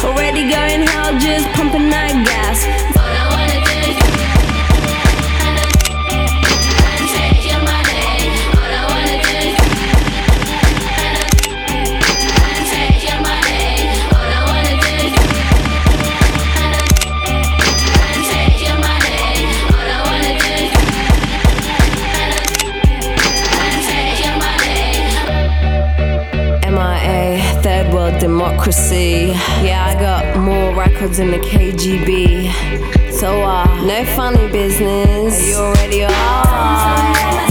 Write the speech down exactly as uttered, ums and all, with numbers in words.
Already going hell, just pumping that gas. All I wanna do is and take your money. All I wanna do is and take your money. All I wanna do is and take your money. All I wanna do is and take your money. M I A, third world democracy. Yeah, I got more records than the K G B. So uh, no funny business. You already are.